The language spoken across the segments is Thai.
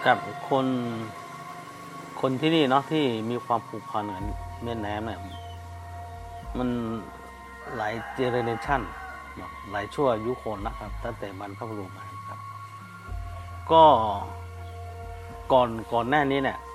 กับคนที่นี่เนาะที่มีความผูกพันกับแม่น้ำเนี่ยมันหลายเจเนอเรชันหลายชั่วอายุคนนะครับตั้งแต่บรรพบุรุษมาครับก็ก่อนหน้านี้เนี่ย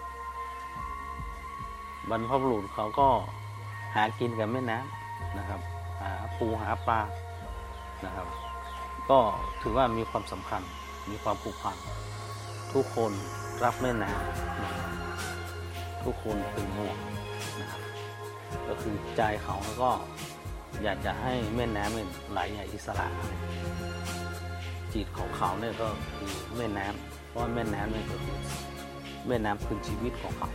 บรรพบุรุษเขาก็หากินกับแม่น้ำนะครับหาปูหาปลานะครับก็ถือว่ามีความสำคัญมีความผูกพันทุกคนรักแม่น้ำนะครับทุกคนเป็นห่วงนะครับก็คือใจเขาก็อยากจะให้แม่น้ำเนี่ยไหลอย่างอิสระจิตของเขาเนี่ยก็คือแม่น้ำเพราะแม่น้ำเนี่ยก็คือแม่น้ำคือชีวิตของเขา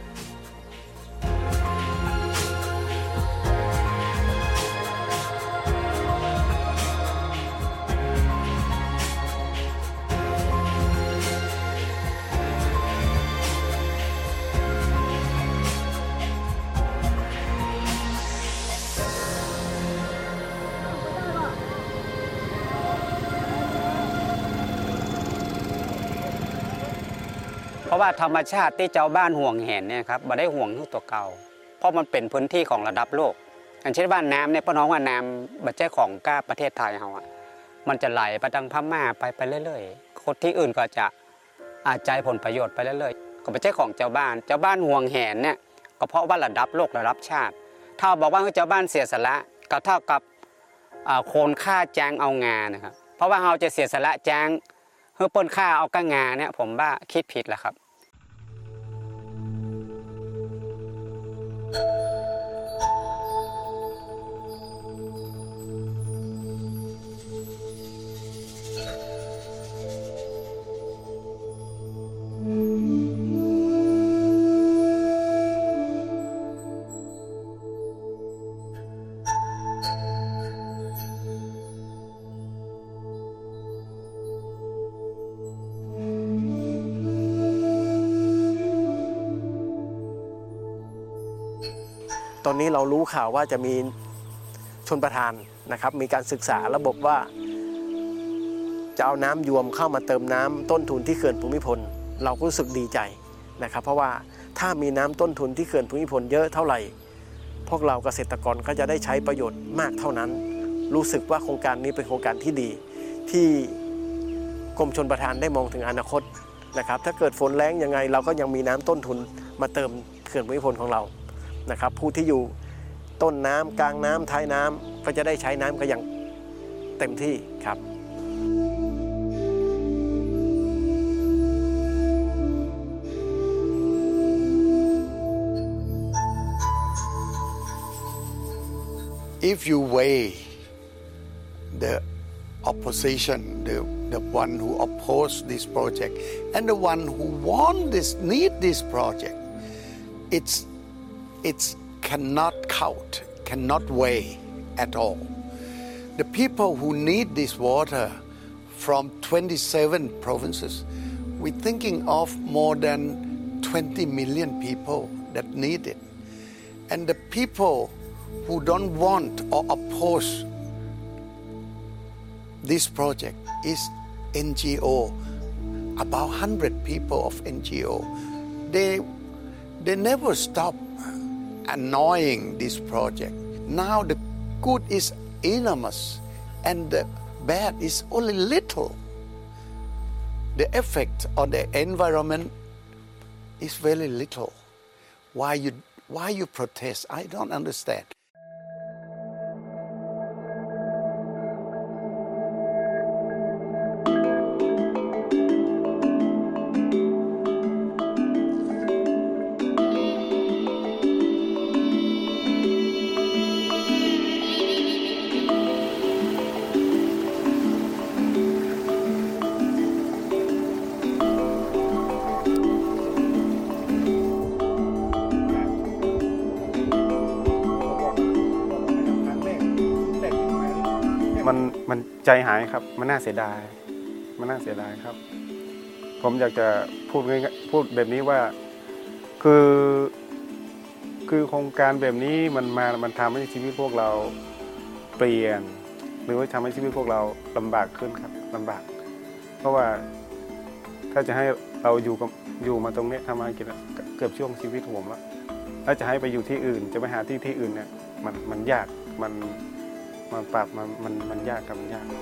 เพราะว่าธรรมชาติที่เจ้าบ้านห่วงแหนเนี่ยครับไม่ได้ห่วงทั้งตัวเก่าเพราะมันเป็นพื้นที่ของระดับโลกอย่างเช่นบ้านน้ำเนี่ยพี่น้องว่าน้ำบัจเจ้ของก้าประเทศไทยเราอ่ะมันจะไหลไปทางพม่าไปเรื่อยๆคนที่อื่นก็จะอาใจผลประโยชน์ไปเรื่อยๆก็บัจเจ้ของเจ้าบ้านห่วงแหนเนี่ยก็เพราะว่าระดับโลกระดับชาติถ้าบอกว่าเจ้าบ้านเสียสละก็เท่ากับโคนฆ่าแจงเอางานะครับเพราะว่าเราจะเสียสละแจงเพื่อปนฆ่าเอาก้างาเนี่ยผมว่าคิดผิดแหละครับตอนนี้เรารู้ข่าวว่าจะมีชลประทานนะครับมีการศึกษาระบบว่าจะเอาน้ำยวมเข้ามาเติมน้ำต้นทุนที่เขื่อนภูมิพลเราก็รู้สึกดีใจนะครับเพราะว่าถ้ามีน้ำต้นทุนที่เขื่อนภูมิพลเยอะเท่าไหร่พวกเราเกษตรกรก็จะได้ใช้ประโยชน์มากเท่านั้นรู้สึกว่าโครงการนี้เป็นโครงการที่ดีที่กรมชลประทานได้มองถึงอนาคตนะครับถ้าเกิดฝนแล้งยังไงเราก็ยังมีน้ำต้นทุนมาเติมเขื่อนภูมิพลของเรานะครับผู้ที่อยู่ต้นน้ำกลางน้ำท้ายน้ำก็จะได้ใช้น้ำก็อย่างเต็มที่ครับ If you weigh the opposition, the one who oppose this project and the one who need this project, it's cannot count, cannot weigh at all. The people who need this water from 27 provinces, we're thinking of more than 20 million people that need it. And the people who don't want or oppose this project is NGO, about 100 people of NGO. They never stop annoying this project. Now the good is enormous and the bad is only little. The effect on the environment is very little. Why you protest? I don't understand. มันใจหายครับมันน่าเสียดายครับผมอยากจะพูดแบบนี้ว่าคือโครงการแบบนี้มันทำให้ชีวิตพวกเราเปลี่ยนหรือว่าทำให้ชีวิตพวกเราลำบากขึ้นครับลำบากเพราะว่าถ้าจะให้เราอยู่มาตรงนี้ทำมากินเกือบช่วงชีวิตผมแล้วจะให้ไปอยู่ที่อื่นจะไปหาที่อื่นเนี่ยมันยากมันปรับมันยากครับมันยาก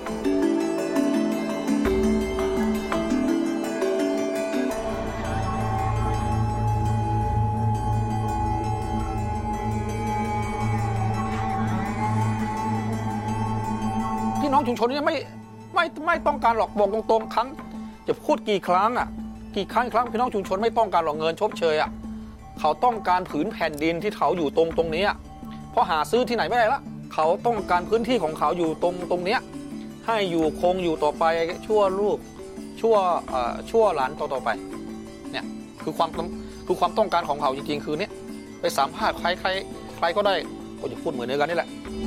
พี่น้องชุมชนนี่ไม่ต้องการหรอกบอกตรงๆครั้งจะพูดกี่ครั้งกี่ครั้งพี่น้องชุมชนไม่ต้องการหรอกเงินชดเชยเขาต้องการผืนแผ่นดินที่เขาอยู่ตรงนี้เพราะหาซื้อที่ไหนไม่ได้ละเขาต้องการพื้นที่ของเขาอยู่ตรงนี้ให้อยู่คงอยู่ต่อไปชั่วลูกชั่วหลานต่อไปเนี่ยคือความต้องการของเขาจริงๆคือเนี่ยไปสัมภาษณ์ใครก็ได้ก็จะพูดเหมือนเดียวกันนี่แหละ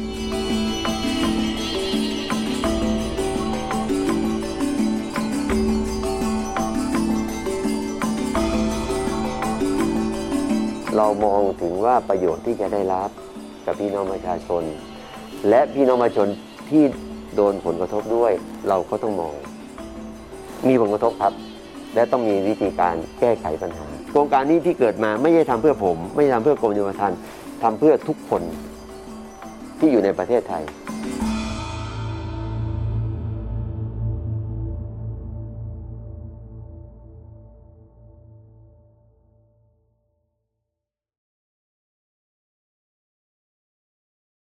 เรามองถึงว่าประโยชน์ที่จะได้รับกับพี่น้องประชาชนและพี่น้องประชาชนที่โดนผลกระทบด้วยเราก็ต้องมองมีผลกระทบครับและต้องมีวิธีการแก้ไขปัญหาโครงการนี้ที่เกิดมาไม่ใช่ทำเพื่อผมไม่ใช่ทำเพื่อกรมชลประทานทำเพื่อทุกคนที่อยู่ในประเทศไทย